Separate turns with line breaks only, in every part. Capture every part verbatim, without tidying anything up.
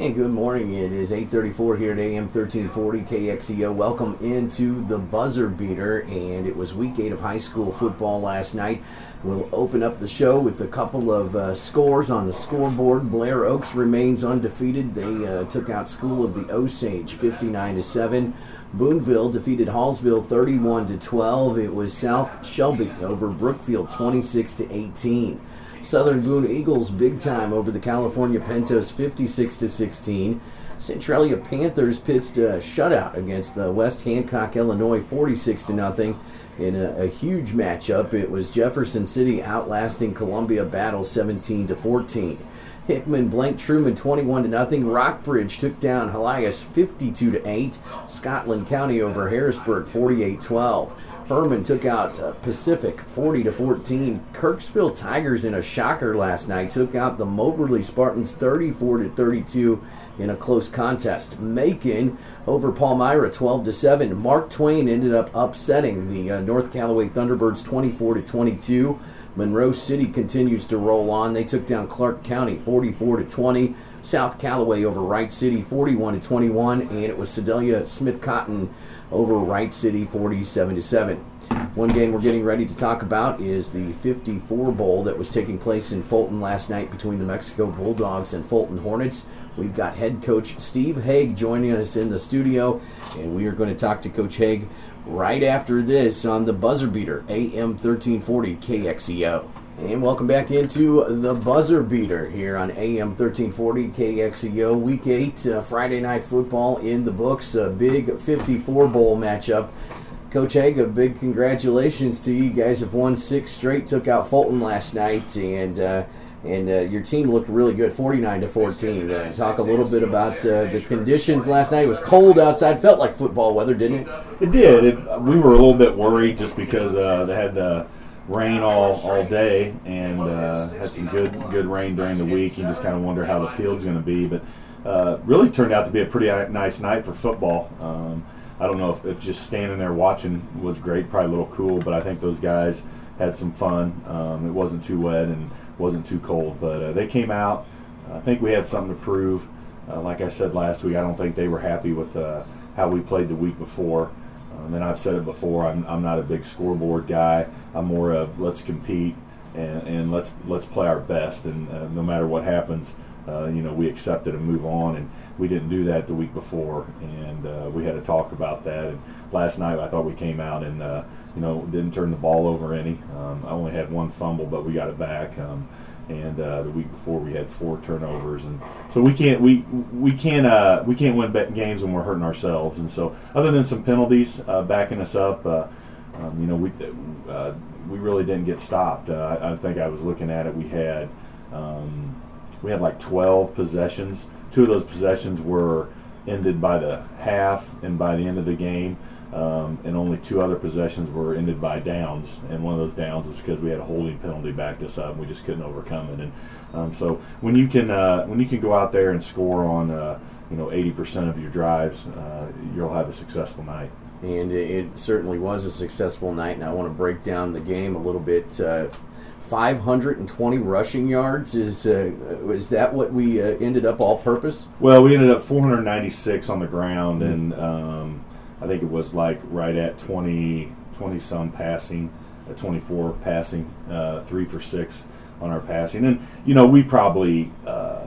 Hey, good morning. It is eight thirty-four here at A M thirteen forty K X E O. Welcome into the Buzzer Beater, and it was week eight of high school football last night. We'll open up the show with a couple of uh, scores on the scoreboard. Blair Oaks remains undefeated. They uh, took out School of the Osage fifty-nine to seven. Boonville defeated Hallsville thirty-one to twelve. It was South Shelby over Brookfield twenty-six to eighteen. Southern Boone Eagles big time over the California Pentos fifty-six to sixteen. Centralia Panthers pitched a shutout against the West Hancock, Illinois forty-six to nothing. In a, a huge matchup, it was Jefferson City outlasting Columbia Battle seventeen to fourteen. Hickman blanked Truman twenty-one to nothing. Rockbridge took down Helias fifty-two to eight. Scotland County over Harrisburg forty-eight twelve. Herman took out uh, Pacific forty to fourteen. Kirksville Tigers in a shocker last night took out the Moberly Spartans thirty-four to thirty-two in a close contest. Macon over Palmyra twelve to seven. Mark Twain ended up upsetting the uh, North Callaway Thunderbirds twenty-four to twenty-two. Monroe City continues to roll on. They took down Clark County forty-four to twenty. South Callaway over Wright City forty-one to twenty-one, and it was Sedalia Smith Cotton over Wright City forty-seven to seven. One game we're getting ready to talk about is the fifty-four Bowl that was taking place in Fulton last night between the Mexico Bulldogs and Fulton Hornets. We've got head coach Steve Haig joining us in the studio, and we are going to talk to Coach Haig right after this on the Buzzer Beater, A M thirteen forty K X E O. And welcome back into the Buzzer Beater here on A M thirteen forty K X E O. Week eight, uh, Friday Night Football in the books, a big fifty-four Bowl matchup. Coach Haig, a big congratulations to you. You guys have won six straight, took out Fulton last night, and uh, and uh, your team looked really good, forty-nine to fourteen. Uh, talk a little bit about uh, the conditions last night. It was cold outside, felt like football weather, didn't it?
It did. It, we were a little bit worried just because uh, they had the rain all, all day and uh, had some good good rain during the week. You just kind of wonder how the field's going to be, but uh, really turned out to be a pretty nice night for football. Um, I don't know if, if just standing there watching was great, probably a little cool, but I think those guys had some fun. Um, it wasn't too wet and wasn't too cold, but uh, they came out. I think we had something to prove. Uh, like I said last week, I don't think they were happy with uh, how we played the week before. Um, and I've said it before, I'm, I'm not a big scoreboard guy. I'm more of let's compete and, and let's let's play our best, and uh, no matter what happens, uh, you know, we accept it and move on. And we didn't do that the week before, and uh, we had to talk about that. And last night I thought we came out and uh, you know, didn't turn the ball over any. Um, I only had one fumble, but we got it back. Um, and uh, the week before we had four turnovers, and so we can't we we can't uh, we can't win games when we're hurting ourselves. And so, other than some penalties uh, backing us up, uh, um, you know, we uh, we really didn't get stopped. Uh, I, I think I was looking at it. We had um, we had like twelve possessions. Two of those possessions were ended by the half and by the end of the game. Um, and only two other possessions were ended by downs, and one of those downs was because we had a holding penalty backed us up, and we just couldn't overcome it. And um, so when you can uh, when you can go out there and score on uh, you know eighty percent of your drives, uh, you'll have a successful night.
And it certainly was a successful night. And I want to break down the game a little bit. Uh, five hundred twenty rushing yards, is uh, is that what we uh, ended up all-purpose?
Well, we ended up four hundred ninety-six on the ground, mm-hmm. and um, I think it was like right at twenty, twenty-some passing, uh, twenty-four passing, uh, three for six on our passing. And, you know, we probably, uh,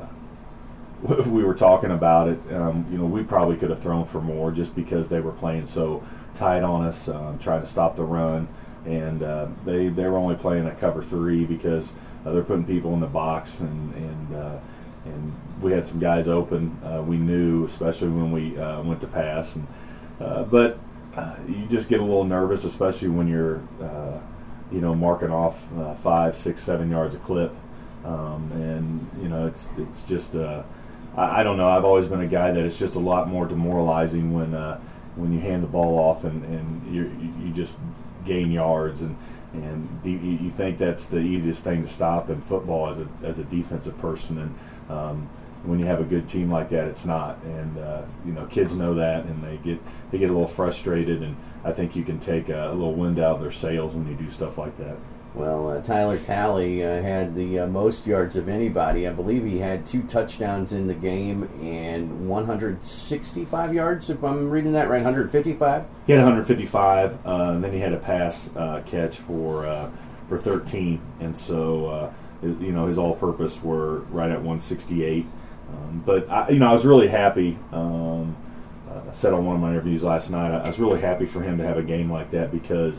we were talking about it, um, you know, we probably could have thrown for more just because they were playing so tight on us, um, trying to stop the run. And uh, they, they were only playing a cover three because uh, they're putting people in the box, and, and, uh, and we had some guys open. Uh, we knew, especially when we uh, went to pass. And Uh, but uh, you just get a little nervous, especially when you're, uh, you know, marking off uh, five, six, seven yards a clip, um, and you know, it's it's just, uh, I, I don't know. I've always been a guy that it's just a lot more demoralizing when uh, when you hand the ball off and and you you just gain yards, and and you, you think that's the easiest thing to stop in football as a as a defensive person, and um, when you have a good team like that, it's not. And uh, you know, kids know that, and they get they get a little frustrated. And I think you can take a, a little wind out of their sails when you do stuff like that.
Well, uh, Tyler Talley uh, had the uh, most yards of anybody. I believe he had two touchdowns in the game and one hundred sixty-five yards, if I'm reading that right, one hundred fifty-five?
He had one hundred fifty-five, uh, and then he had a pass uh, catch for uh, for thirteen, and so uh, you know his all-purpose were right at one sixty-eight. Um, but I, you know, I was really happy. Um, uh, I said on one of my interviews last night, I, I was really happy for him to have a game like that because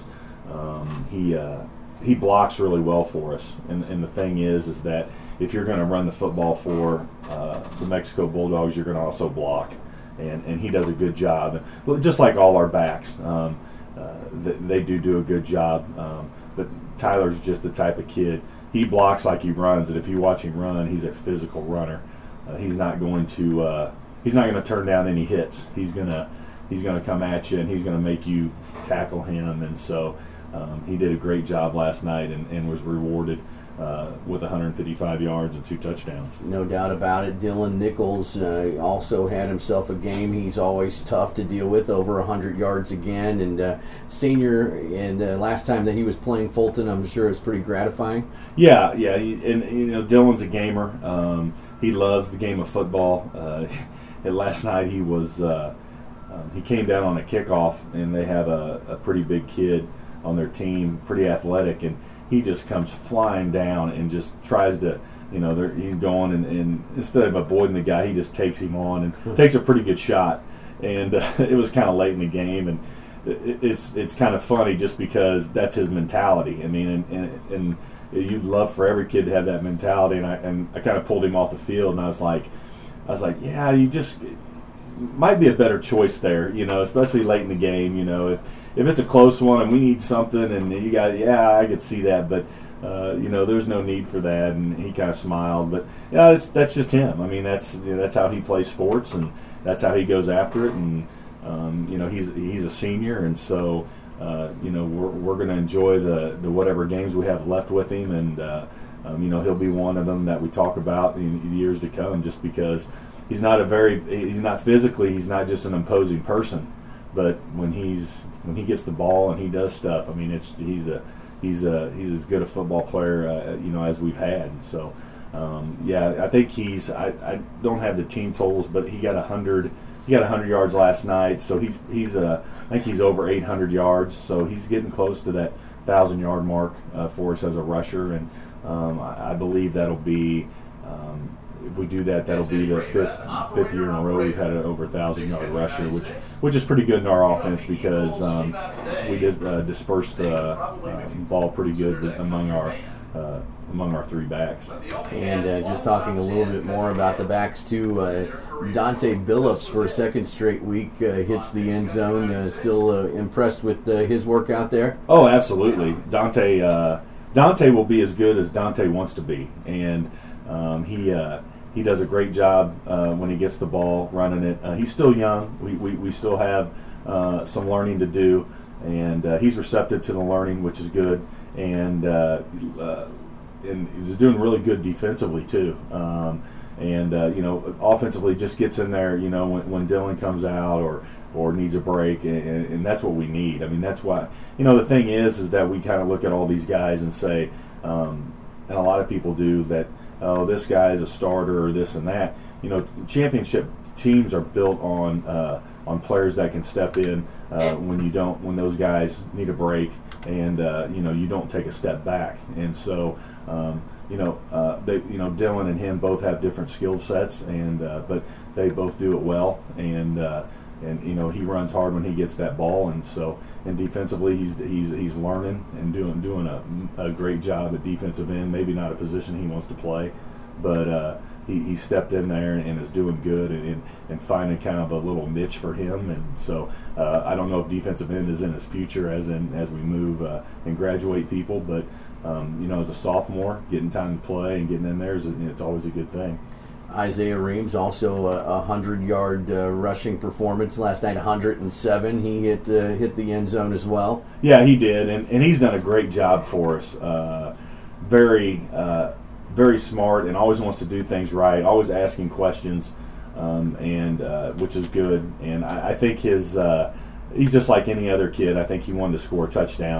um, he. Uh, He blocks really well for us, and, and the thing is, is that if you're going to run the football for uh, the Mexico Bulldogs, you're going to also block, and, and he does a good job. Well, just like all our backs, um, uh, they, they do do a good job. Um, but Tyler's just the type of kid. He blocks like he runs, and if you watch him run, he's a physical runner. Uh, he's not going to uh, he's not going to turn down any hits. He's gonna he's going to come at you, and he's going to make you tackle him, and so. Um, he did a great job last night and, and was rewarded uh, with one hundred fifty-five yards and two touchdowns.
No doubt about it. Dylan Nichols uh, also had himself a game. He's always tough to deal with, over one hundred yards again. And uh, senior, and uh, last time that he was playing Fulton, I'm sure it was pretty gratifying.
Yeah, yeah. He, and, you know, Dylan's a gamer. Um, he loves the game of football. Uh, and last night he was uh, um, he came down on a kickoff, and they have a, a pretty big kid on their team, pretty athletic, and he just comes flying down and just tries to, you know, he's going and, and instead of avoiding the guy, he just takes him on and takes a pretty good shot. And uh, it was kind of late in the game, and it, it's it's kind of funny just because that's his mentality. I mean, and, and, and you'd love for every kid to have that mentality. And I and I kind of pulled him off the field, and I was like, I was like, yeah, you just might be a better choice there, you know, especially late in the game, you know, if. If it's a close one and we need something and you got, yeah, I could see that, but, uh, you know, there's no need for that. And he kind of smiled. But, yeah, that's, that's just him. I mean, that's you know, that's how he plays sports, and that's how he goes after it. And, um, you know, he's he's a senior, and so, uh, you know, we're, we're going to enjoy the, the whatever games we have left with him. And, uh, um, you know, he'll be one of them that we talk about in the years to come just because he's not a very, he's not physically, he's not just an imposing person. But when he's when he gets the ball and he does stuff, I mean, it's he's a he's a he's as good a football player uh, you know as we've had. So um, yeah, I think he's I, I don't have the team totals, but he got a hundred he got a hundred yards last night. So he's he's uh, I think he's over eight hundred yards. So he's getting close to that thousand yard mark uh, for us as a rusher, and um, I, I believe that'll be. Um, If we do that, that'll be the fifth fifth year in a row we've had an over thousand yard rusher, which which is pretty good in our offense because um, we just uh, dispersed the uh, ball pretty good among our uh, among our three backs.
And uh, just talking a little bit more about the backs too, uh, Dante Billups for a second straight week uh, hits the end zone. Uh, still uh, impressed with uh, his work out there?
Oh, absolutely. Dante uh, Dante will be as good as Dante wants to be, and um, he. Uh, He does a great job uh, when he gets the ball running it. Uh, he's still young. We, we, we still have uh, some learning to do, and uh, he's receptive to the learning, which is good. And uh, uh, and he's doing really good defensively too. Um, and uh, you know, offensively, just gets in there. You know, when, when Dylan comes out or or needs a break, and, and that's what we need. I mean, that's why. You know, the thing is, is that we kind of look at all these guys and say, um, and a lot of people do that. Oh, this guy is a starter or this and that. You know, championship teams are built on uh, on players that can step in uh, when you don't, when those guys need a break, and uh, you know you don't take a step back. And so, um, you know, uh, they, you know, Dylan and him both have different skill sets, and uh, but they both do it well. And uh, and you know he runs hard when he gets that ball, and so and defensively he's he's he's learning and doing doing a, a great job at defensive end. Maybe not a position he wants to play, but uh, he he stepped in there and, and is doing good and, and and finding kind of a little niche for him. And so uh, I don't know if defensive end is in his future as in as we move uh, and graduate people, but um, you know as a sophomore getting time to play and getting in there is it's always a good thing.
Isaiah Reams also a hundred-yard uh, rushing performance last night, one hundred seven. He hit uh, hit the end zone as well.
Yeah, he did, and, and he's done a great job for us. Uh, very uh, very smart, and always wants to do things right. Always asking questions, um, and uh, which is good. And I, I think his uh, he's just like any other kid. I think he wanted to score a touchdown.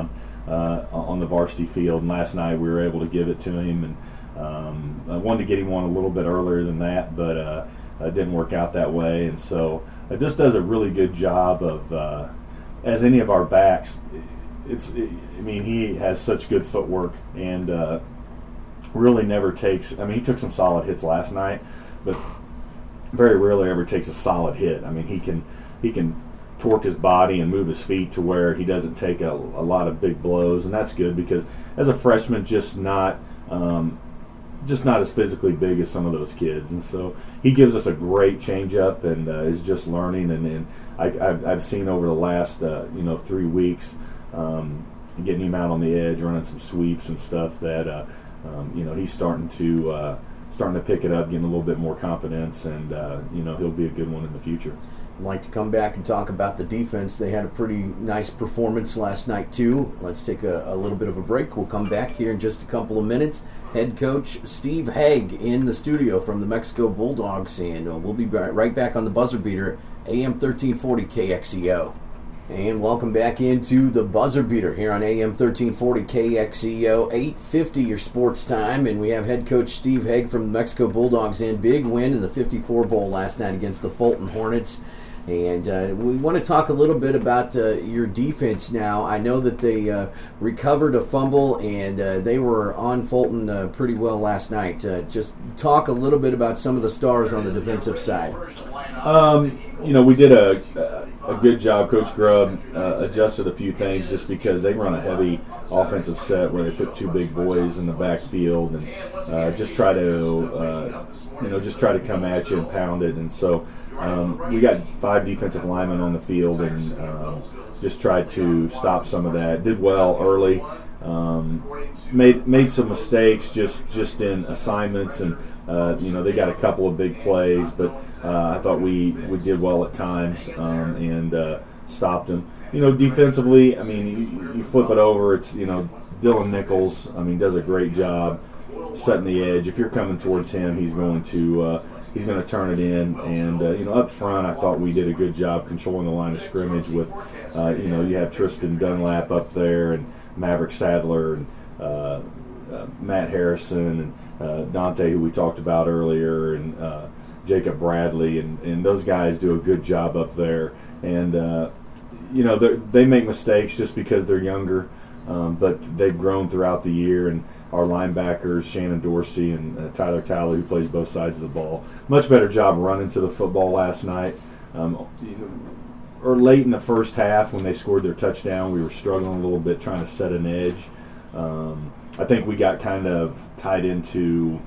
uh, on the varsity field. And last night we were able to give it to him, and um, I wanted to get him one a little bit earlier than that, but uh, it didn't work out that way. And so it just does a really good job of, uh, as any of our backs, it's. It, I mean, he has such good footwork and uh, really never takes. I mean, he took some solid hits last night, but very rarely ever takes a solid hit. I mean, he can he can torque his body and move his feet to where he doesn't take a, a lot of big blows, and that's good because as a freshman, just not um, just not as physically big as some of those kids, and so he gives us a great changeup and uh, is just learning. And, and I, I've, I've seen over the last uh, you know three weeks um, getting him out on the edge, running some sweeps and stuff that uh, um, you know he's starting to. Uh, starting to pick it up, getting a little bit more confidence, and uh, you know he'll be a good one in the future.
I'd like to come back and talk about the defense. They had a pretty nice performance last night too. Let's take a, a little bit of a break. We'll come back here in just a couple of minutes. Head coach Steve Haig in the studio from the Mexico Bulldogs, and uh, we'll be right back on the Buzzer Beater, A M thirteen forty K X E O. And welcome back into the Buzzer Beater here on A M thirteen forty K X E O, eight fifty your sports time, and we have head coach Steve Haig from the Mexico Bulldogs in. Big win in the fifty-four Bowl last night against the Fulton Hornets. And uh, we want to talk a little bit about uh, your defense now. I know that they uh, recovered a fumble, and uh, they were on Fulton uh, pretty well last night. Uh, just talk a little bit about some of the stars on the defensive side.
Um, you know, we did a, a, a good job. Coach Grubb uh, adjusted a few things just because they run a heavy offensive set where they put two big boys in the backfield and uh, just try to, uh, you know, just try to come at you and pound it. And so Um, we got five defensive linemen on the field and um, just tried to stop some of that. Did well early. Um, made made some mistakes just, just in assignments, and uh, you know they got a couple of big plays, but uh, I thought we, we did well at times um, and uh, stopped them. You know, defensively, I mean, you, you flip it over. It's you know Dylan Nichols. I mean, does a great job setting the edge. If you're coming towards him, he's going to uh, he's going to turn it in. And uh, you know, up front, I thought we did a good job controlling the line of scrimmage. With uh, you know, you have Tristan Dunlap up there, and Maverick Sadler, and uh, uh, Matt Harrison, and uh, Dante, who we talked about earlier, and uh, Jacob Bradley, and, and those guys do a good job up there. And uh, you know, they make mistakes just because they're younger, um, but they've grown throughout the year. And our linebackers, Shannon Dorsey and uh, Tyler Talley, who plays both sides of the ball, much better job running to the football last night. Um, you know, or late in the first half when they scored their touchdown, we were struggling a little bit trying to set an edge. Um, I think we got kind of tied into,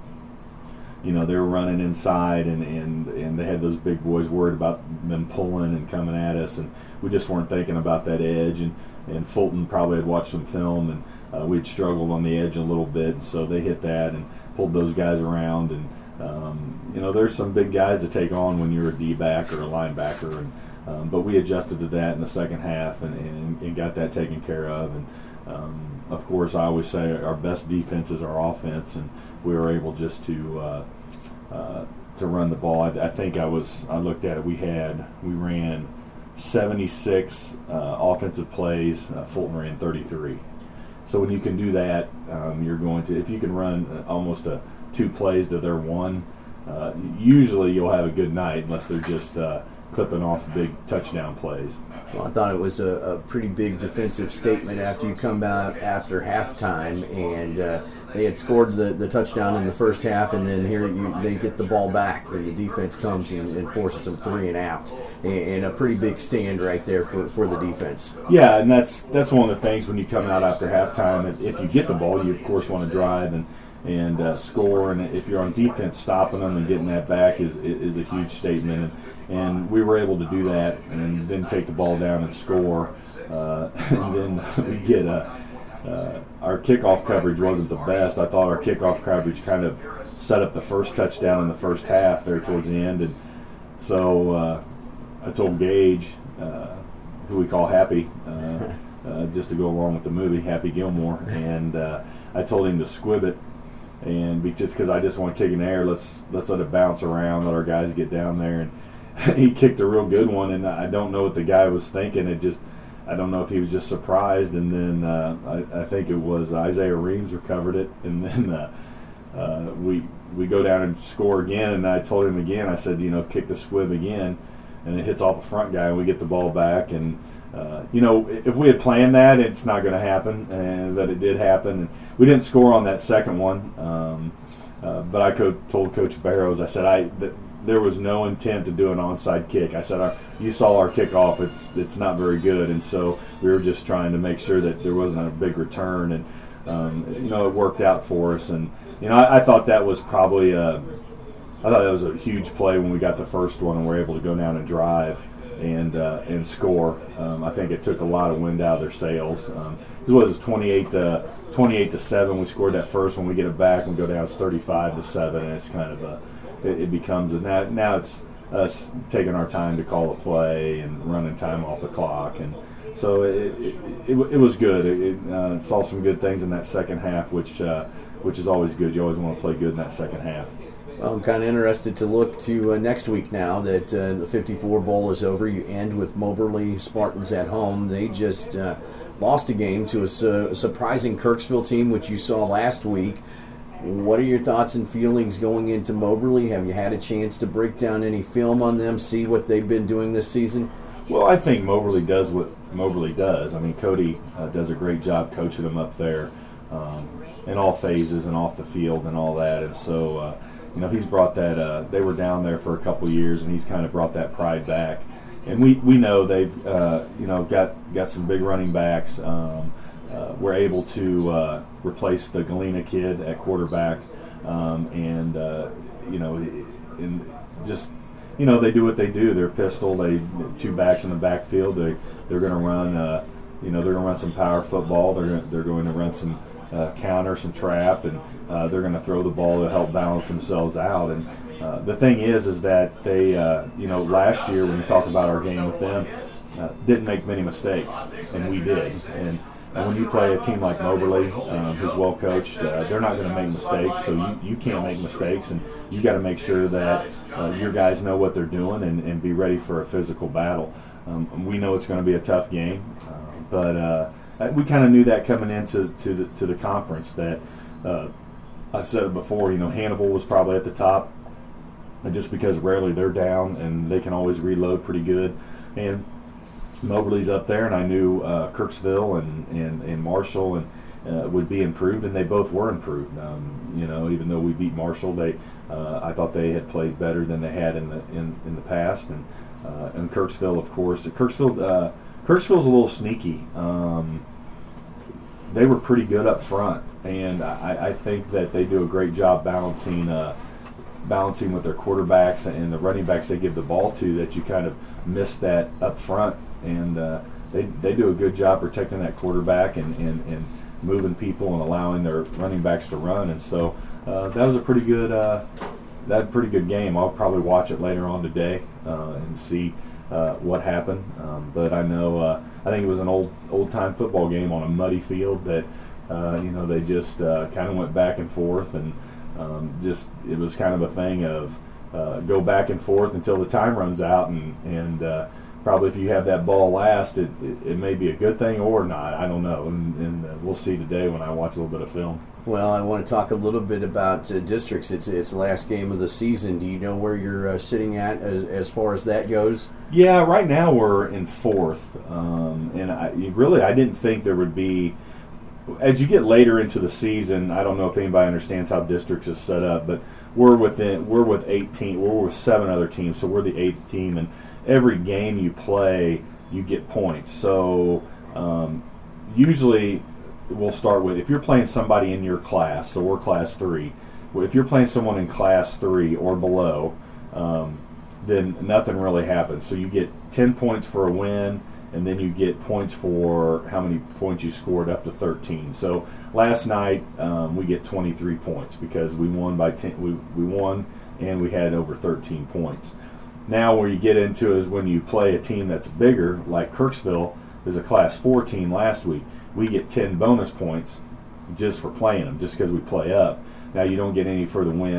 you know, they were running inside and, and, and they had those big boys worried about them pulling and coming at us, and we just weren't thinking about that edge. And, and Fulton probably had watched some film, and Uh, we'd struggled on the edge a little bit, so they hit that and pulled those guys around. And um, you know, there's some big guys to take on when you're a D-back or a linebacker, and um, but we adjusted to that in the second half and, and, and got that taken care of. And um, of course, I always say our best defense is our offense, and we were able just to uh, uh, to run the ball. I, I think I was I looked at it. We had we ran seventy-six uh, offensive plays. Uh, Fulton ran thirty-three. So when you can do that, um, you're going to, if you can run almost a two plays to their one, uh, usually you'll have a good night unless they're just uh, clipping off big touchdown plays.
Well, I thought it was a, a pretty big defensive statement after you come out after halftime, and uh, they had scored the, the touchdown in the first half, and then here you, they get the ball back, and the defense comes and, and forces them three and out, and, and a pretty big stand right there for, for the defense.
Yeah, and that's that's one of the things when you come out after halftime. If, if you get the ball, you of course want to drive and and uh, score, and if you're on defense, stopping them and getting that back is is a huge statement. And, And we were able to do that, and then take the ball down and score. Uh, and then we get a uh, our kickoff coverage wasn't the best. I thought our kickoff coverage kind of set up the first touchdown in the first half there towards the end. And so uh, I told Gage, uh, who we call Happy, uh, uh, just to go along with the movie, Happy Gilmore, and uh, I told him to squib it. And be, just because I just want to kick in the air, let's let's let it bounce around, let our guys get down there. And he kicked a real good one, and I don't know what the guy was thinking. It just I don't know if he was just surprised, and then uh, I, I think it was Isaiah Reams recovered it, and then uh, uh, we we go down and score again, and I told him again, I said, you know, kick the squib again, and it hits off the front guy, and we get the ball back, and uh, you know, if we had planned that, it's not going to happen, and that it did happen. And we didn't score on that second one, um, uh, but I co- told Coach Barrows, I said, I that there was no intent to do an onside kick. I said, our, you saw our kickoff, it's it's not very good, and so we were just trying to make sure that there wasn't a big return, and um, you know, it worked out for us. And you know, I, I thought that was probably a, I thought that was a huge play when we got the first one and were able to go down and drive and uh, and score. Um, I think it took a lot of wind out of their sails. Um, this was twenty-eight to seven. We scored that first one. We get it back and go down. It's thirty-five to seven, and it's kind of a it, it becomes a now, now it's us taking our time to call a play and running time off the clock, and so it it, it, it was good. It, it uh, saw some good things in that second half, which uh, which is always good. You always want to play good in that second half.
Well, I'm kind of interested to look to uh, next week now that uh, the fifty-four Bowl is over. You end with Moberly Spartans at home. They just uh, lost a game to a su- surprising Kirksville team, which you saw last week. What are your thoughts and feelings going into Moberly? Have you had a chance to break down any film on them, see what they've been doing this season?
Well, I think Moberly does what Moberly does. I mean, Cody uh, does a great job coaching them up there. Um, in all phases and off the field and all that, and so uh, you know, he's brought that. Uh, they were down there for a couple years, and he's kind of brought that pride back. And we, we know they've uh, you know got got some big running backs. Um, uh, we're able to uh, replace the Galena kid at quarterback, um, and uh, you know, in just you know they do what they do. They're pistol. They two backs in the backfield. They they're going to run. Uh, you know, they're going to run some power football. They're gonna, they're going to run some. Uh, counter, some trap, and uh, they're going to throw the ball to help balance themselves out. And uh, the thing is, is that they, uh, you know, last year when you talk about our game with them, uh, didn't make many mistakes, and we did. And, and when you play a team like Moberly, um, who's well coached, uh, they're not going to make mistakes. So you, you can't make mistakes, and you got to make sure that uh, your guys know what they're doing and, and be ready for a physical battle. Um, we know it's going to be a tough game, uh, but. Uh, We kind of knew that coming into to the to the conference that uh, I've said it before. You know, Hannibal was probably at the top, and just because rarely they're down and they can always reload pretty good, and Moberly's up there, and I knew uh, Kirksville and, and, and Marshall and uh, would be improved, and they both were improved. Um, you know, even though we beat Marshall, they uh, I thought they had played better than they had in the in, in the past, and uh, and Kirksville, of course, Kirksville. Uh, Kirksville's a little sneaky. Um, they were pretty good up front, and I, I think that they do a great job balancing uh, balancing with their quarterbacks and the running backs they give the ball to, that you kind of miss that up front. And uh, they, they do a good job protecting that quarterback and, and, and moving people and allowing their running backs to run. And so uh, that was a pretty good uh, that a pretty good game. I'll probably watch it later on today uh, and see Uh, what happened, um, but I know uh, I think it was an old old time football game on a muddy field that uh, you know they just uh, kind of went back and forth, and um, just it was kind of a thing of uh, go back and forth until the time runs out, and and uh, probably if you have that ball last, it, it, it may be a good thing or not. I don't know, and, and uh, we'll see today when I watch a little bit of film.
Well, I want to talk a little bit about uh, districts. It's it's the last game of the season. Do you know where you're uh, sitting at as, as far as that goes?
Yeah, right now we're in fourth, um, and I, really I didn't think there would be. As you get later into the season, I don't know if anybody understands how districts is set up, but we're within we're with eighteen. We're with seven other teams, so we're the eighth team, and every game you play, you get points. So um, usually. We'll start with, if you're playing somebody in your class, so we're class three, if you're playing someone in class three or below, um, then nothing really happens. So you get ten points for a win, and then you get points for how many points you scored up to thirteen. So last night um, we get twenty-three points because we won by ten. We, we won and we had over thirteen points. Now where you get into is when you play a team that's bigger, like Kirksville is a class four team last week. We get ten bonus points just for playing them, just because we play up. Now you don't get any for the win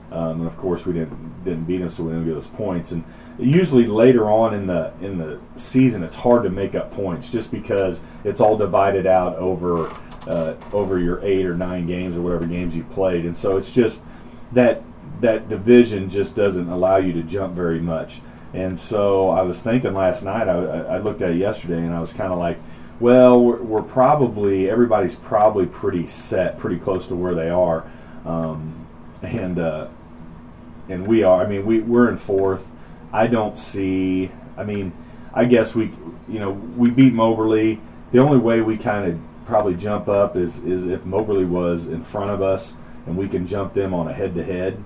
Um, and of course, we didn't didn't beat them, so we didn't get those points. And usually later on in the in the season, it's hard to make up points just because it's all divided out over uh, over your eight or nine games or whatever games you played, and so it's just that that division just doesn't allow you to jump very much. And so I was thinking last night, I, I looked at it yesterday, and I was kind of like, well, we're, we're probably everybody's probably pretty set, pretty close to where they are, um, and uh, and we are. I mean, we we're in fourth. I don't see. I mean, I guess we, you know, we beat Moberly. The only way we kind of probably jump up is is if Moberly was in front of us and we can jump them on a head-to-head.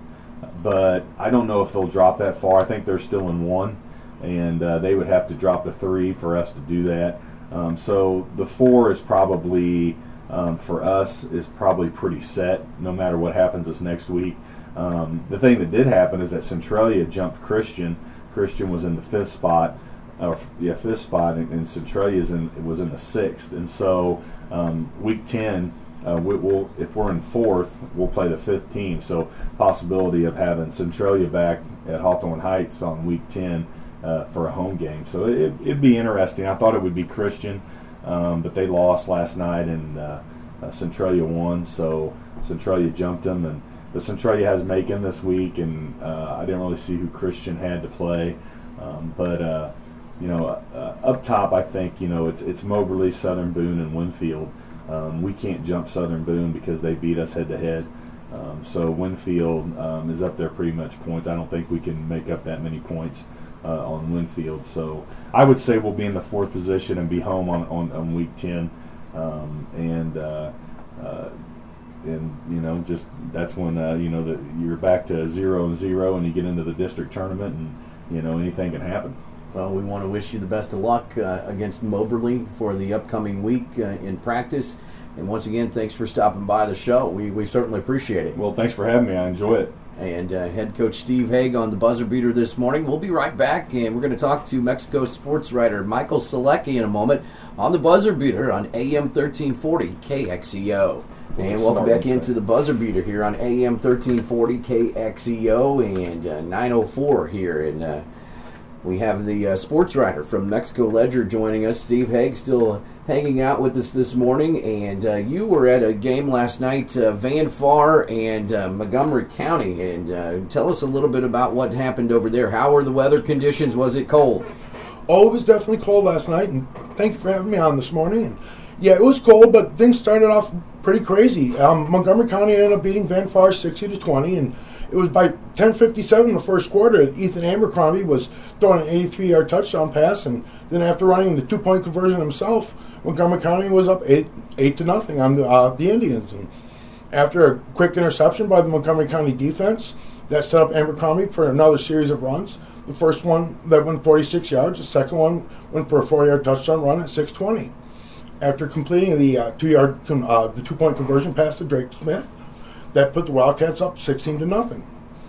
But I don't know if they'll drop that far. I think they're still in one, and uh, they would have to drop to three for us to do that. Um, so the four is probably, um, for us, is probably pretty set no matter what happens this next week. Um, the thing that did happen is that Centralia jumped Christian. Christian was in the fifth spot, or yeah, fifth spot, and, and Centralia's in was in the sixth. And so um, week ten, uh, we, we'll if we're in fourth, we'll play the fifth team. So possibility of having Centralia back at Hawthorne Heights on week ten uh, for a home game. So it, it'd be interesting. I thought it would be Christian, um, but they lost last night, and uh, uh, Centralia won. So Centralia jumped them, and but Centralia has Macon this week, and uh, I didn't really see who Christian had to play. Um, but, uh, you know, uh, up top, I think, you know, it's it's Moberly, Southern Boone, and Winfield. Um, we can't jump Southern Boone because they beat us head-to-head. Um, so Winfield um, is up there pretty much points. I don't think we can make up that many points uh, on Winfield. So I would say we'll be in the fourth position and be home on, on, on week ten. Um, and uh, uh, And, you know, just that's when, uh, you know, that you're back to zero and zero and you get into the district tournament and, you know, anything can happen.
Well, we want to wish you the best of luck uh, against Moberly for the upcoming week uh, in practice. And once again, thanks for stopping by the show. We, we certainly appreciate it.
Well, thanks for having me. I enjoy it.
And uh, head coach Steve Haig on the buzzer beater this morning. We'll be right back, and we're going to talk to Mexico sports writer Michael Selecki in a moment on the buzzer beater on A M thirteen forty K X E O. And welcome back into the buzzer beater here on A M thirteen forty K X E O and uh, nine oh four here. And uh, we have the uh, sports writer from Mexico Ledger joining us, Steve Haig, still hanging out with us this morning. And uh, you were at a game last night, uh, Van Far and uh, Montgomery County. And uh, tell us a little bit about what happened over there. How were the weather conditions? Was it cold?
Oh, it was definitely cold last night. And thank you for having me on this morning. And yeah, it was cold, but things started off pretty crazy. Um, Montgomery County ended up beating Van Far sixty to twenty, and it was by ten fifty-seven in the first quarter. Ethan Abercrombie was throwing an eighty-three-yard touchdown pass, and then after running the two-point conversion himself, Montgomery County was up eight eight to nothing on the, uh, the Indians. And after a quick interception by the Montgomery County defense, that set up Abercrombie for another series of runs. The first one that went forty-six yards. The second one went for a four-yard touchdown run at six twenty. After completing the uh, two-yard uh, the two-point conversion pass to Drake Smith, that put the Wildcats up sixteen to nothing.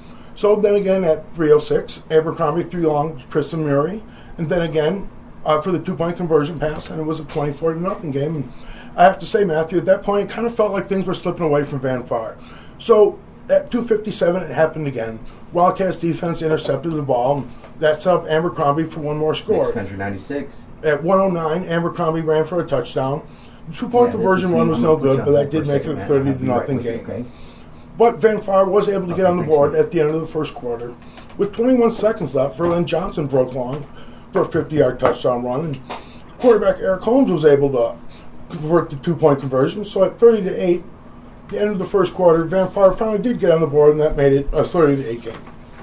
So then again at three oh six, Abercrombie threw long to Tristan Murray, and then again uh, for the two-point conversion pass, and it was a twenty-four to nothing game. And I have to say, Matthew, at that point, it kind of felt like things were slipping away from Van Far. So at two fifty-seven, it happened again. Wildcats defense intercepted the ball, and that set up Abercrombie for one more score.
Next country ninety-six.
At one oh nine, Abercrombie ran for a touchdown. The two-point
Yeah,
conversion
this is-
run was
I'm
no
gonna put
good,
you
but
on
that
hold
did
for a
make it
second,
a
Matt.
thirty
I'll
to
be right
nothing
with you,
game.
okay?
But Van Far was able to get
Okay,
on the
thanks,
board
Mike.
at the end of the first quarter. With twenty-one seconds left, Verlin Johnson broke long for a fifty-yard touchdown run, and quarterback Eric Holmes was able to convert the two-point conversion. So at thirty to eight, the end of the first quarter, Van Far finally did get on the board, and that made it a thirty to eight game.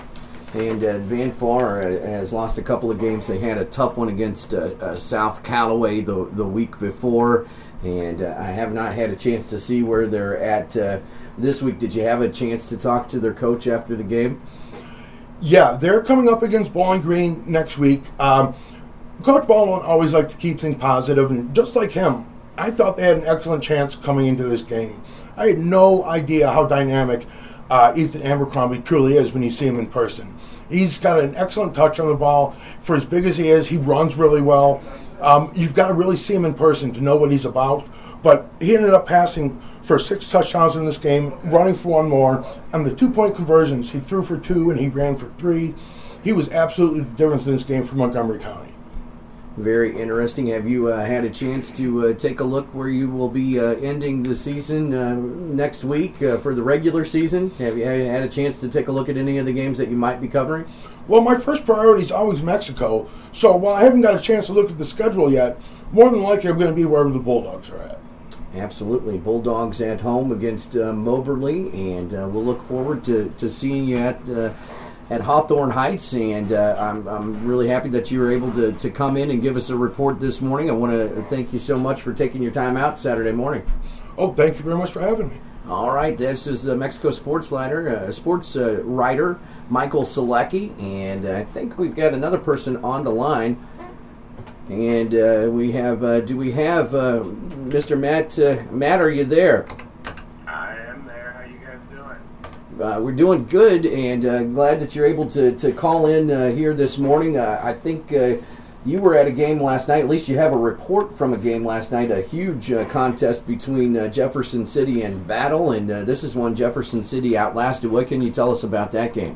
And uh, Van Far uh, has lost a couple of games. They had a tough one against uh, uh, South Callaway the the week before, and uh, I have not had a chance to see where they're at uh, this week. Did you have a chance to talk to their coach after the game?
Yeah, they're coming up against Bowling Green next week. Um, Coach Baldwin always liked to keep things positive, and just like him, I thought they had an excellent chance coming into this game. I had no idea how dynamic uh, Ethan Abercrombie truly is when you see him in person. He's got an excellent touch on the ball. For as big as he is, he runs really well. Um, you've got to really see him in person to know what he's about. But he ended up passing for six touchdowns in this game, running for one more. On the two-point conversions, he threw for two and he ran for three. He was absolutely the difference in this game for Montgomery County.
Very interesting. Have you uh, had a chance to uh, take a look where you will be uh, ending the season uh, next week uh, for the regular season? Have you, have you had a chance to take a look at any of the games that you might be covering?
Well, my first priority is always Mexico. So while I haven't got a chance to look at the schedule yet, more than likely I'm going to be wherever the Bulldogs are at.
Absolutely. Bulldogs at home against uh, Moberly, and uh, we'll look forward to, to seeing you at uh, at Hawthorne Heights, and uh, I'm, I'm really happy that you were able to, to come in and give us a report this morning. I want to thank you so much for taking your time out Saturday morning.
Oh, thank you very much for having me.
All right, this is the Mexico sports writer, uh, sports uh, writer Michael Selecki, and I think we've got another person on the line. And uh, we have, uh, do we have uh, Mister Matt? Uh, Matt, are you there?
I am there. How you guys doing?
Uh, we're doing good, and uh, glad that you're able to, to call in uh, here this morning. Uh, I think uh, you were at a game last night. At least you have a report from a game last night, a huge uh, contest between uh, Jefferson City and Battle, and uh, this is one Jefferson City outlasted. What can you tell us about that game?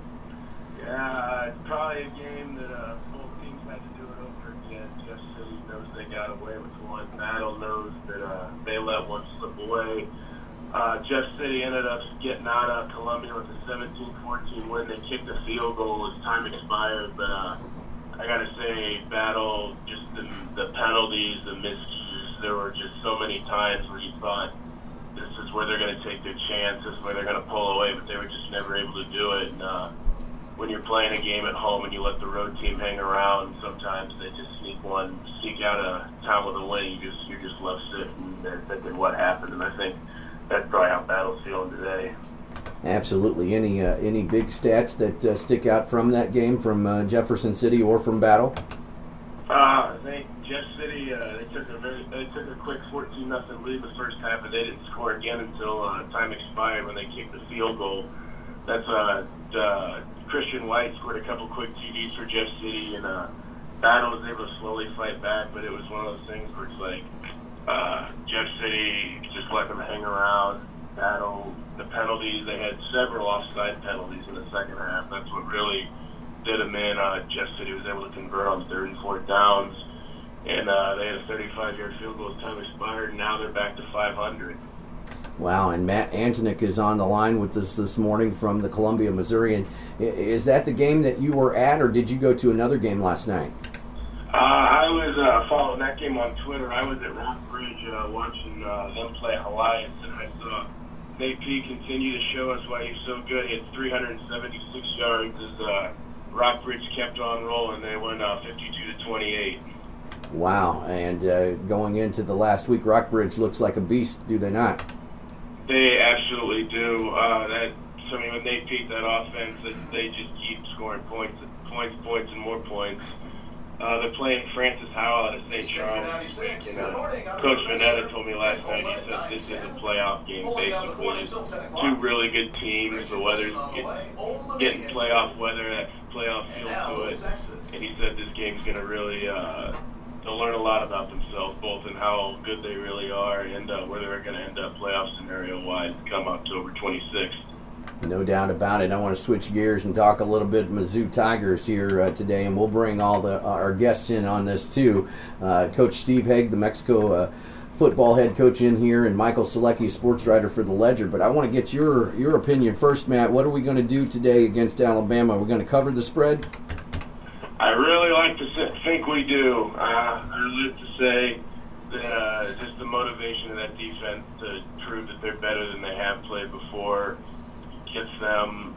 Yeah, it's probably a game that uh, both teams had to do it over again. Jeff City knows they got away with one. Battle knows that uh, they let one slip away. Uh, Jeff City ended up getting out of Columbia with a seventeen fourteen win. They kicked a field goal as time expired, but uh, I got to say, Battle, just the, the penalties, the miscues, there were just so many times where you thought this is where they're going to take their chance, this is where they're going to pull away, but they were just never able to do it. And, uh, when you're playing a game at home and you let the road team hang around, sometimes they just sneak one, sneak out of town with a win. You just, you're just left sitting there thinking what happened, and I think that's probably how Battle's feeling today.
Absolutely. Any uh, any big stats that uh, stick out from that game, from uh, Jefferson City or from Battle?
Uh, I think Jeff City, uh, they took a very, they took a quick fourteen nothing lead the first half, but they didn't score again until uh, time expired when they kicked the field goal. That's uh, uh, Christian White scored a couple quick T Ds for Jeff City, and uh, Battle was able to slowly fight back, but it was one of those things where it's like uh, Jeff City just let them hang around. Battle, the penalties, they had several offside penalties in the second half. That's what really did them in. Uh, Jeff City was able to convert on third and fourth downs, and uh, they had a thirty-five yard field goal as time expired, and now they're back to five hundred.
Wow, and Matt Antonik is on the line with us this morning from the Columbia Missourian. Is that the game that you were at, or did you go to another game last night?
Uh, I was uh, following that game on Twitter. I was at Rockbridge uh, watching uh, them play Hawaiians, and I saw Nate P continue to show us why he's so good. He had three hundred seventy-six yards as uh, Rockbridge kept on rolling. They won uh, fifty-two to twenty-eight.
Wow, and uh, going into the last week, Rockbridge looks like a beast, do they not?
They absolutely do. Uh, that I mean, when they peak that offense, they, they just keep scoring points, points, points, and more points. Uh, they're playing Francis Howell out of Saint Charles this week, and uh, Coach Vanetta told me last night, he said this is a playoff game, basically. It's two really good teams, the weather's get, getting playoff weather, that playoff feel to it, and he said this game's going to really, uh, they'll learn a lot about themselves, both in how good they really are and uh, where they're going to end up playoff scenario-wise come October twenty-sixth.
No doubt about it. I want to switch gears and talk a little bit Mizzou Tigers here uh, today, and we'll bring all the uh, our guests in on this too. Uh, Coach Steve Haig, the Mexico uh, football head coach, in here, and Michael Selecki, sports writer for the Ledger. But I want to get your your opinion first, Matt. What are we going to do today against Alabama? Are we going to cover the spread?
I really like to think we do. Uh, I like to say that uh, just the motivation of that defense to prove that they're better than they have played before gets them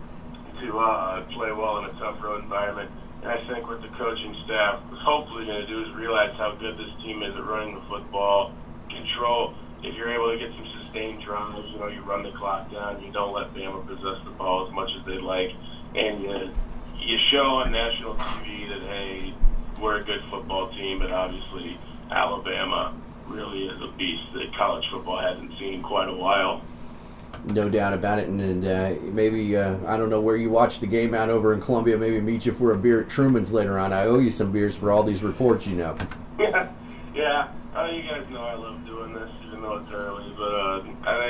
to uh, play well in a tough road environment. And I think what the coaching staff is hopefully going to do is realize how good this team is at running the football, control. If you're able to get some sustained drives, you know, you run the clock down, you don't let Bama possess the ball as much as they'd like, and you, you show on national T V that, hey, we're a good football team, but obviously Alabama really is a beast that college football hasn't seen in quite a while.
No doubt about it, and, and uh, maybe, uh, I don't know where you watch the game out over in Columbia, maybe meet you for a beer at Truman's later on. I owe you some beers for all these reports, you know.
Yeah, yeah. Uh, you guys know I love doing this, even though it's early, but uh,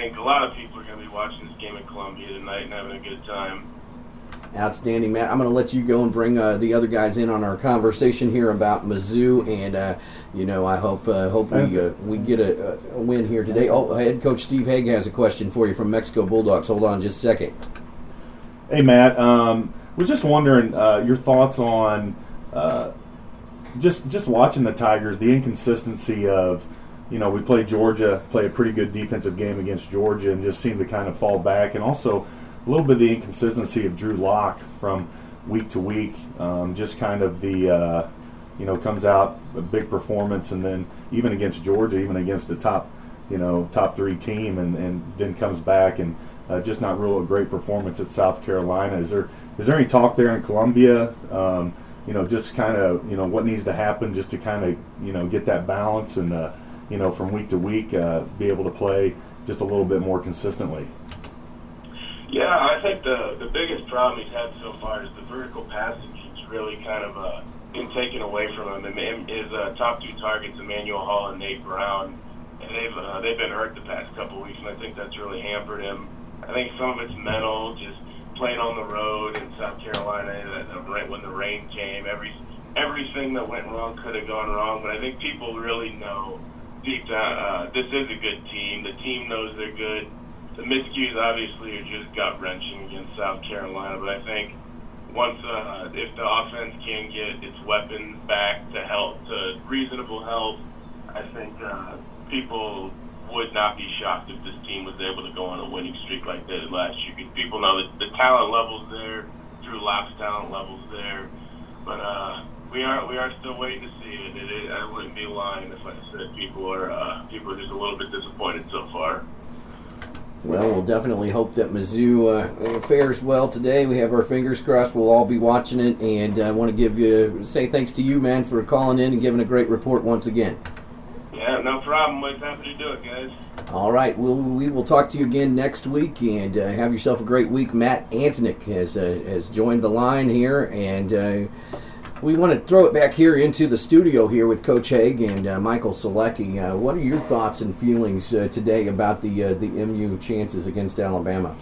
think a lot of people are going to be watching this game in Columbia tonight and having a good time.
Outstanding, Matt. I'm going to let you go and bring uh, the other guys in on our conversation here about Mizzou, and uh, you know, I hope uh, hope we uh, we get a, a win here today. Oh, head coach Steve Haig has a question for you from Mexico Bulldogs. Hold on just a second.
Hey, Matt. Um, was just wondering uh, your thoughts on uh, just just watching the Tigers, the inconsistency of, you know, we played Georgia, play a pretty good defensive game against Georgia, and just seem to kind of fall back, and also a little bit of the inconsistency of Drew Lock from week to week, um, just kind of the, uh, you know, comes out a big performance, and then even against Georgia, even against the top, you know, top three team, and, and then comes back and uh, just not real a great performance at South Carolina. Is there is there any talk there in Columbia, um, you know, just kind of, you know, what needs to happen just to kind of, you know, get that balance and, uh, you know, from week to week, uh, be able to play just a little bit more consistently?
Yeah, I think the the biggest problem he's had so far is the vertical passing keeps really kind of uh, been taken away from him. And his uh, top two targets, Emmanuel Hall and Nate Brown, and they've uh, they've been hurt the past couple of weeks, and I think that's really hampered him. I think some of it's mental, just playing on the road in South Carolina when the rain came. Every everything that went wrong could have gone wrong, but I think people really know deep down uh, this is a good team. The team knows they're good. The miscues obviously are just gut-wrenching against South Carolina, but I think once, uh, if the offense can get its weapons back to help, to reasonable help, I think uh, people would not be shocked if this team was able to go on a winning streak like they did last year. Because people know that the talent level's there, Drew Lock's talent level's there, but uh, we are we are still waiting to see it. it, it I wouldn't be lying if I said people are uh, people are just a little bit disappointed so far.
Well, we'll definitely hope that Mizzou uh, fares well today. We have our fingers crossed. We'll all be watching it, and I uh, want to give you say thanks to you, man, for calling in and giving a great report once again.
Yeah, no problem. Always happy to do it, guys.
All right, we'll, we will talk to you again next week, and uh, have yourself a great week. Matt Antoniuk has uh, has joined the line here, and uh, we want to throw it back here into the studio here with Coach Haig and uh, Michael Selecki. Uh, what are your thoughts and feelings uh, today about the uh, the M U chances against Alabama?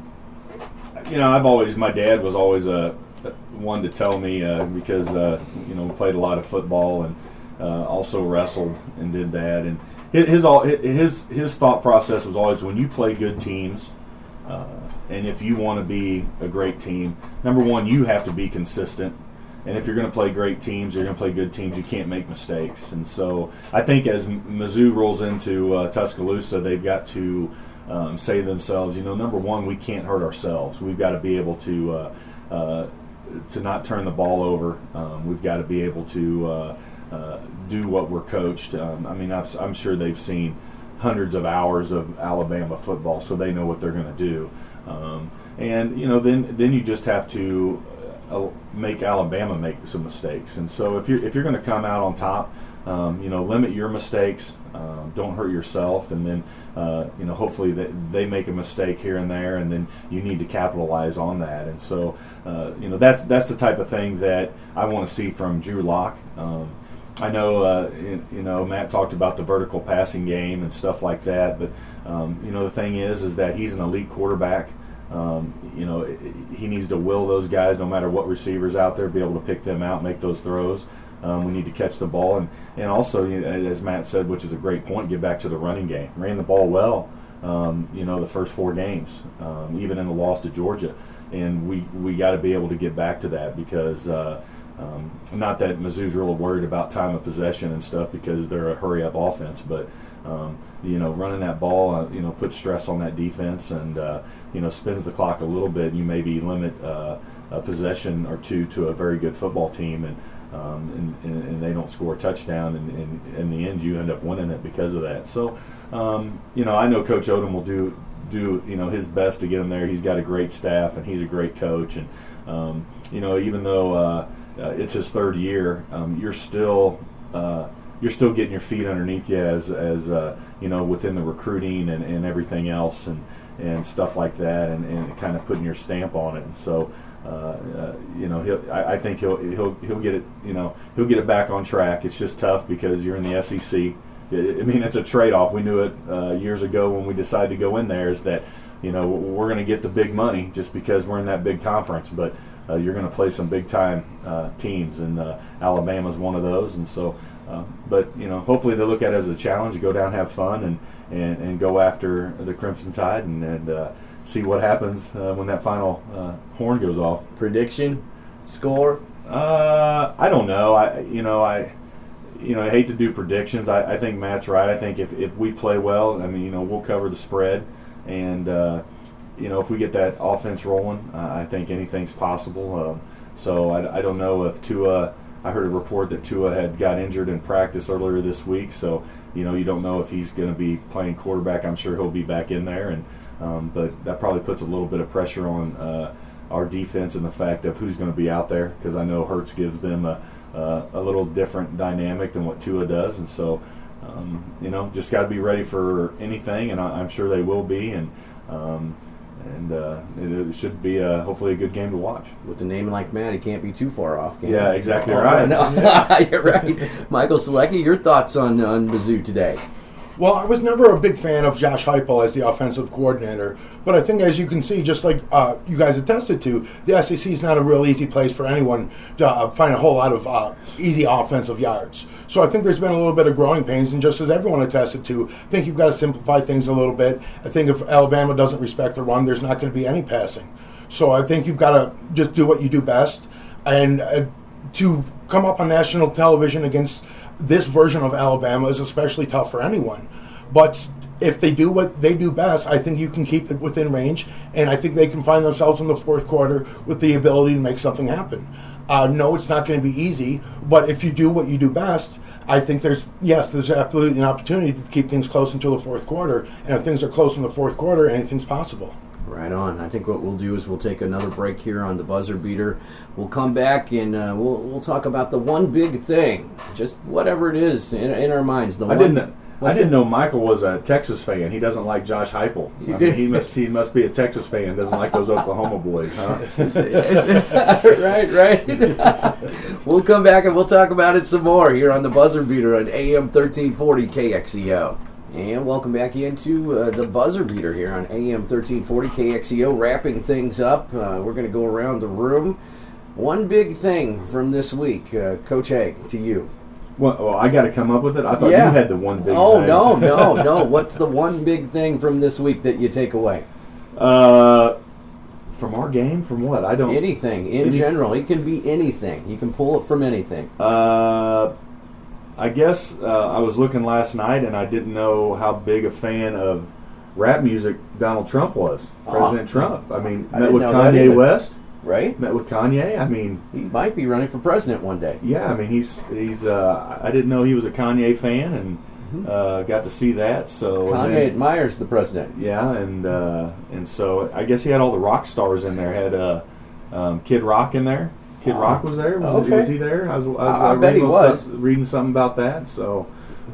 You know, I've always, my dad was always a, a one to tell me uh, because uh, you know, we played a lot of football and uh, also wrestled and did that. And his his all his his thought process was always, when you play good teams, uh, and if you want to be a great team, number one, you have to be consistent. And if you're going to play great teams, you're going to play good teams, you can't make mistakes. And so I think as Mizzou rolls into uh, Tuscaloosa, they've got to um, say to themselves, you know, number one, we can't hurt ourselves. We've got to be able to uh, uh, to not turn the ball over. Um, we've got to be able to uh, uh, do what we're coached. Um, I mean, I've, I'm sure they've seen hundreds of hours of Alabama football, so they know what they're going to do. Um, and, you know, then then you just have to make Alabama make some mistakes. And so if you're if you're going to come out on top, um, you know, limit your mistakes, um, don't hurt yourself, and then uh, you know, hopefully that they make a mistake here and there, and then you need to capitalize on that. And so uh, you know, that's that's the type of thing that I want to see from Drew Lock. Um, I know uh, you, you know, Matt talked about the vertical passing game and stuff like that, but um, you know, the thing is is that he's an elite quarterback. Um, you know, he needs to will those guys, no matter what receivers out there, be able to pick them out, make those throws. Um, we need to catch the ball, and and also, you know, as Matt said, which is a great point, get back to the running game. Ran the ball well, um, you know, the first four games, um, even in the loss to Georgia, and we we got to be able to get back to that, because uh, um, not that Mizzou's really worried about time of possession and stuff, because they're a hurry up offense, but um, you know, running that ball, uh, you know, puts stress on that defense, and uh, you know, spins the clock a little bit, and you maybe limit uh, a possession or two to a very good football team, and um, and, and, and they don't score a touchdown, and, and in the end you end up winning it because of that. So, um, you know, I know Coach Odom will do do you know his best to get him there. He's got a great staff, and he's a great coach, and um, you know, even though uh, uh, it's his third year, um, you're still uh, you're still getting your feet underneath you as as uh, you know, within the recruiting and, and everything else, and and stuff like that, and, and kind of putting your stamp on it. And so, uh, uh, you know, he'll, I, I think he'll he'll he'll get it. You know, he'll get it back on track. It's just tough because you're in the S E C, I mean, it's a trade-off. We knew it uh, years ago when we decided to go in there. Is that you know we're going to get the big money just because we're in that big conference, but uh, you're going to play some big-time uh, teams, and uh, Alabama's one of those. And so, uh, but you know, hopefully they look at it as a challenge, go down, have fun, and and, and go after the Crimson Tide, and, and uh, see what happens uh, when that final uh, horn goes off.
Prediction, score.
Uh, I don't know. I you know I. You know, I hate to do predictions. I, I think Matt's right. I think if, if we play well, I mean, you know, we'll cover the spread. And, uh, you know, if we get that offense rolling, uh, I think anything's possible. Um, so I, I don't know if Tua – I heard a report that Tua had got injured in practice earlier this week. So, you know, you don't know if he's going to be playing quarterback. I'm sure he'll be back in there. and um, But that probably puts a little bit of pressure on uh, our defense and the fact of who's going to be out there, because I know Hurts gives them a – Uh, a little different dynamic than what Tua does, and so um, you know, just got to be ready for anything, and I, I'm sure they will be, and um, and uh, it, it should be a, hopefully a good game to watch.
With a name like Matt, he can't be too far off, can he?
Yeah, exactly
oh,
right.
No. You're right. Michael Selecki, your thoughts on on Mizzou today?
Well, I was never a big fan of Josh Heupel as the offensive coordinator, but I think, as you can see, just like uh, you guys attested to, the S E C is not a real easy place for anyone to uh, find a whole lot of uh, easy offensive yards. So I think there's been a little bit of growing pains, and just as everyone attested to, I think you've got to simplify things a little bit. I think if Alabama doesn't respect the run, there's not going to be any passing. So I think you've got to just do what you do best, and uh, to come up on national television against this version of Alabama is especially tough for anyone. But if they do what they do best, I think you can keep it within range, and I think they can find themselves in the fourth quarter with the ability to make something happen. Uh, no, it's not going to be easy, but if you do what you do best, I think there's, yes, there's absolutely an opportunity to keep things close until the fourth quarter, and if things are close in the fourth quarter, anything's possible.
Right on. I think what we'll do is we'll take another break here on the Buzzer Beater. We'll come back and uh, we'll we'll talk about the one big thing, just whatever it is in, in our minds. The
I
one,
didn't. I didn't know Michael was a Texas fan. He doesn't like Josh Heupel. I mean, he must he must be a Texas fan. Doesn't like those Oklahoma boys, huh?
right, right. We'll come back and we'll talk about it some more here on the Buzzer Beater on A M thirteen forty K X E O. And welcome back into uh, the Buzzer Beater here on A M thirteen forty K X E O. Wrapping things up, uh, we're going to go around the room. One big thing from this week, uh, Coach Haig, to you.
Well, well I got to come up with it. I thought
yeah.
you had the one big.
Oh
thing.
no, no, no! What's the one big thing from this week that you take away?
Uh, from our game, from what? I don't.
Anything in
any,
general. It can be anything. You can pull it from anything.
Uh. I guess uh, I was looking last night, and I didn't know how big a fan of rap music Donald Trump was. President oh. Trump. I mean,
I
met with Kanye West.
Right.
Met with Kanye. I mean,
he might be running for president one day.
Yeah. I mean, he's he's. Uh, I didn't know he was a Kanye fan, and mm-hmm. uh, got to see that. So
Kanye
then,
admires the president.
Yeah, and uh, and so I guess he had all the rock stars in there. Had uh, um, Kid Rock in there. Kid Rock was there. Was,
okay.
was he there? I was. I, was,
I, I
I
bet he was
some, reading something about that. So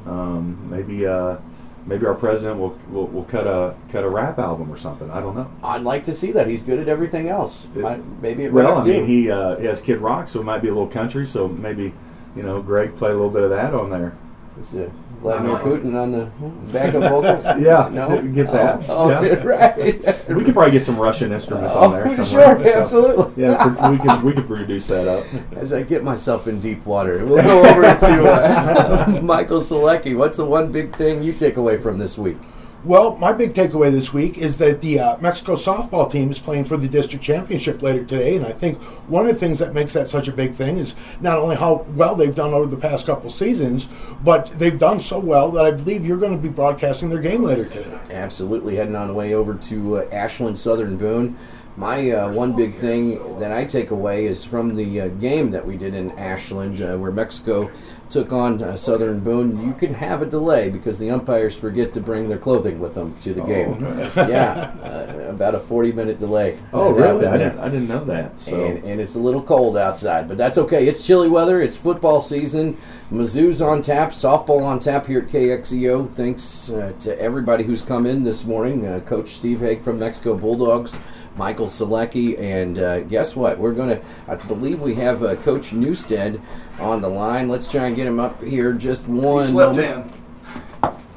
um, maybe uh, maybe our president will, will will cut a cut a rap album or something. I don't know.
I'd like to see that. He's good at everything else. It, I, maybe it
well,
rap
I
too.
mean, he uh, he has Kid Rock, so it might be a little country. So maybe you know Greg play a little bit of that on there.
Is it Vladimir Putin on the backup vocals?
Yeah,
no,
get that.
Oh, oh
yeah.
Right.
We could probably get some Russian instruments
oh,
on there.
Sure,
somewhere.
absolutely.
So, yeah, we could we could produce that up.
As I get myself in deep water, we'll go over to uh, Michael Selecki. What's the one big thing you take away from this week?
Well, my big takeaway this week is that the uh, Mexico softball team is playing for the district championship later today, and I think one of the things that makes that such a big thing is not only how well they've done over the past couple seasons, but they've done so well that I believe you're going to be broadcasting their game later today.
Absolutely. Heading on the way over to uh, Ashland Southern Boone. My uh, one big thing that I take away is from the uh, game that we did in Ashland, uh, where Mexico took on uh, Southern Boone. You can have a delay because the umpires forget to bring their clothing with them to the
oh,
game.
Nice.
Yeah, uh, about a forty-minute delay.
Oh, really? I didn't, I didn't know that. So.
And, and it's a little cold outside, but that's okay. It's chilly weather. It's football season. Mizzou's on tap. Softball on tap here at K X E O. Thanks uh, to everybody who's come in this morning. Uh, Coach Steve Haig from Mexico Bulldogs. Michael Selecki, and uh, guess what? We're going to, I believe we have uh, Coach Newstead on the line. Let's try and get him up here just one
he slept
moment.
in.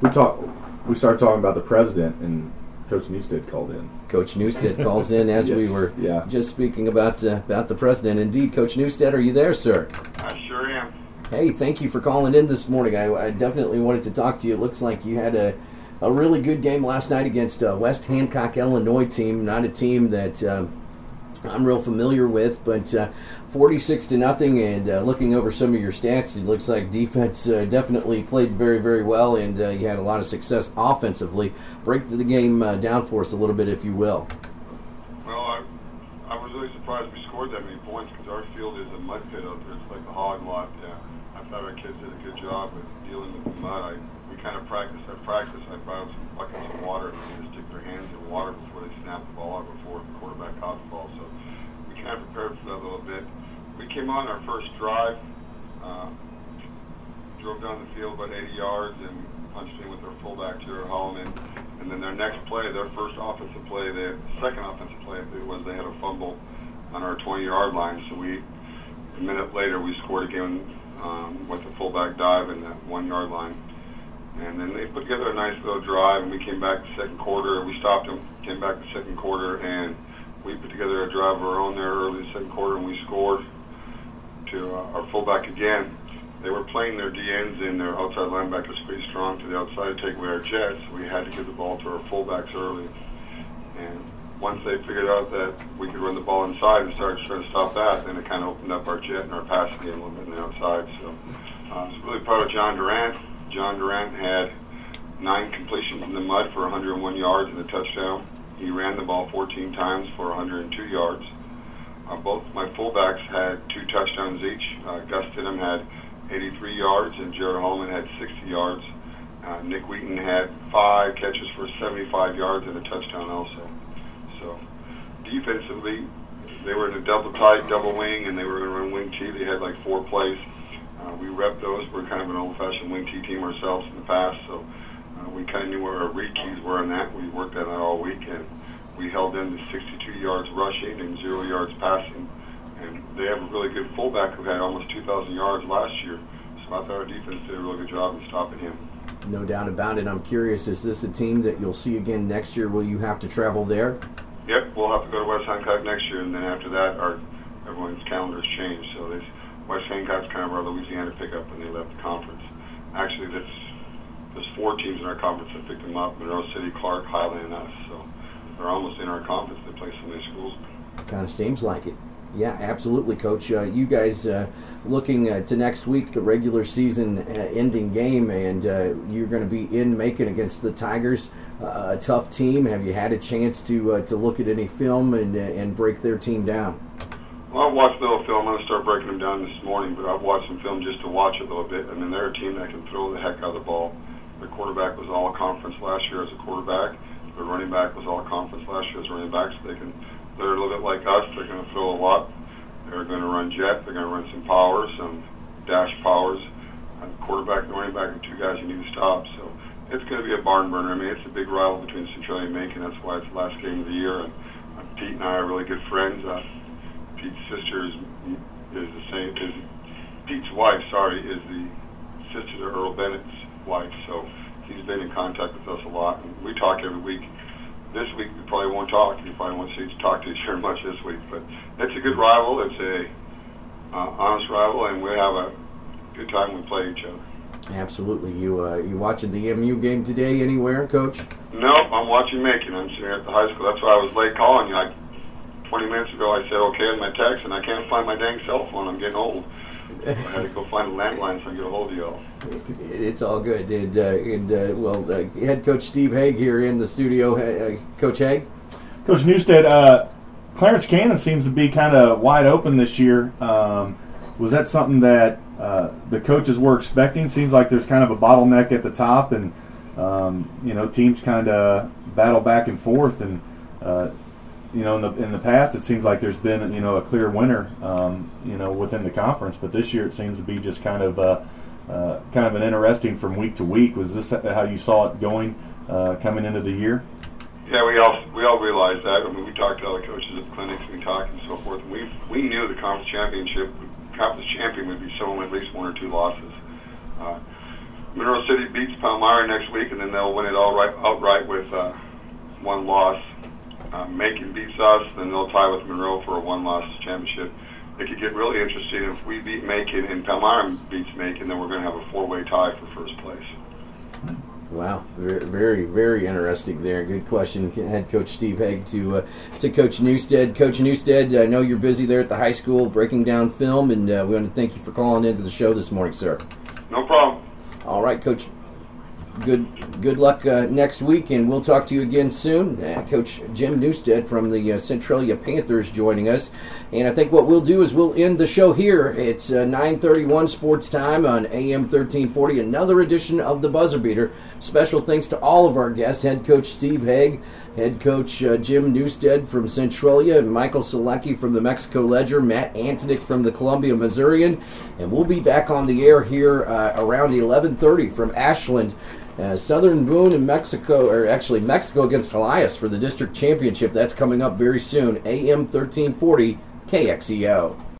we talk, we started talking about the president, and Coach Newstead called in.
Coach Newstead calls in as
yeah.
we were
yeah.
just speaking about uh, about the president. Indeed, Coach Newstead, are you there, sir?
I sure am.
Hey, thank you for calling in this morning. I, I definitely wanted to talk to you. It looks like you had a, a really good game last night against uh, West Hancock, Illinois team. Not a team that uh, I'm real familiar with, but uh, forty-six to nothing. And uh, looking over some of your stats, it looks like defense uh, definitely played very, very well, and uh, you had a lot of success offensively. Break the game uh, down for us a little bit, if you will.
Well, I, I was really surprised we scored that many points because our field is a mud pit out there. It's like a hog lot. Yeah. I thought our kids did a good job with dealing with the mud. I, we kind of practiced. I practiced. I brought some buckets of water and they just stick their hands in water before they snap the ball out before the quarterback caught the ball. So we kind of prepared for that a little bit. We came on our first drive, uh, drove down the field about eighty yards and punched in with our fullback, Jared Holloman. And then their next play, their first offensive play, their second offensive play, it was they had a fumble on our twenty-yard line. So we, a minute later, we scored again um, with the fullback dive in that one-yard line. And then they put together a nice little drive, and we came back the second quarter. We stopped them, came back the second quarter, and we put together a drive of our own there early in the second quarter, and we scored to uh, our fullback again. They were playing their D Ns and their outside linebackers pretty strong to the outside to take away our jets. We had to give the ball to our fullbacks early. And once they figured out that we could run the ball inside and started trying to stop that, then it kind of opened up our jet and our passing game a little bit on the outside. So uh, I was really proud of John Durant. John Durant had nine completions in the mud for one hundred one yards and a touchdown. He ran the ball fourteen times for one hundred two yards. Uh, both my fullbacks had two touchdowns each. Uh, Gus Stidham had eighty-three yards, and Jared Holloman had sixty yards. Uh, Nick Wheaton had five catches for seventy-five yards and a touchdown also. So defensively, they were in a double tight, double wing, and they were going to run wing T. They had like four plays. Uh, we repped those. We're kind of an old-fashioned wing T team ourselves in the past, so uh, we kind of knew where our read keys were in that. We worked on that all week, and we held them to sixty-two yards rushing and zero yards passing. And they have a really good fullback who had almost two thousand yards last year. So I thought our defense did a really good job in stopping him.
No doubt about it. I'm curious, is this a team that you'll see again next year? Will you have to travel there?
Yep, we'll have to go to West Hancock next year, and then after that, our everyone's calendars change. So this West Hancock's kind of our Louisiana pickup when they left the conference. Actually, this, there's four teams in our conference that picked them up: Monroe City, Clark, Highland, and us. So they're almost in our conference. They play so many schools.
Kind of seems like it. Yeah, absolutely, Coach. Uh, you guys uh, looking uh, to next week, the regular season uh, ending game, and uh, you're going to be in Macon against the Tigers, uh, a tough team. Have you had a chance to uh, to look at any film and uh, and break their team down?
Well, I've watched a little film. I'm going to start breaking them down this morning, but I've watched some film just to watch it a little bit. I mean, they're a team that can throw the heck out of the ball. Their quarterback was all-conference last year as a quarterback. Their running back was all-conference last year as a running back, so they can. They're a little bit like us. They're going to throw a lot. They're going to run jet. They're going to run some power, some dash powers. And quarterback and running back are two guys you need to stop. So it's going to be a barn burner. I mean, it's a big rival between Centralia and Macon. That's why it's the last game of the year. And uh, Pete and I are really good friends. Uh, Pete's sister is, is the same. Is Pete's wife, sorry, is the sister to Earl Bennett's wife. So he's been in contact with us a lot, and we talk every week. This week we probably won't talk. You probably won't see talk to each other much this week, but it's a good rival. It's a uh, honest rival, and we have a good time when we play each other.
Absolutely. You uh, you watching the M U game today anywhere, Coach?
No, I'm watching Macon. I'm sitting at the high school. That's why I was late calling you. Like twenty minutes ago, I said okay on my text, and I can't find my dang cell phone. I'm getting old. So I had to go find a landline so I can get a hold of y'all.
It's all good. And, uh, and uh, well, uh, head coach Steve Haig here in the studio. Uh, Coach Haig?
Coach Newstead, uh, Clarence Cannon seems to be kind of wide open this year. Um, was that something that uh, the coaches were expecting? Seems like there's kind of a bottleneck at the top, and um, you know, teams kind of battle back and forth. And uh, you know, in the in the past, it seems like there's been you know a clear winner, um, you know, within the conference. But this year, it seems to be just kind of uh, uh, kind of an interesting from week to week. Was this how you saw it going uh, coming into the year?
Yeah, we all we all realized that. I mean, we talked to all the coaches at the clinics, we talked and so forth. And we we knew the conference championship, conference champion would be someone with at least one or two losses. Uh, Monroe City beats Palmyra next week, and then they'll win it all right, outright with uh, one loss. Uh, Macon beats us, then they'll tie with Monroe for a one-loss championship. It could get really interesting if we beat Macon and Palmyra beats Macon, then we're going to have a four-way tie for first place.
Wow, very, very interesting there. Good question, Head Coach Steve Hague to uh, to Coach Newstead. Coach Newstead, I know you're busy there at the high school breaking down film, and uh, we want to thank you for calling into the show this morning, sir.
No problem.
All right, Coach. Good good luck uh, next week, and we'll talk to you again soon. Uh, Coach Jim Newstead from the uh, Centralia Panthers joining us. And I think what we'll do is we'll end the show here. It's uh, nine thirty-one Sports Time on A M thirteen forty, another edition of the Buzzer Beater. Special thanks to all of our guests, Head Coach Steve Hague, Head Coach uh, Jim Newstead from Centralia, and Michael Selecki from the Mexico Ledger, Matt Antonick from the Columbia Missourian. And we'll be back on the air here uh, around eleven thirty from Ashland. Uh, Southern Boone in Mexico, or actually Mexico against Elias for the district championship. That's coming up very soon. A M thirteen forty K X E O.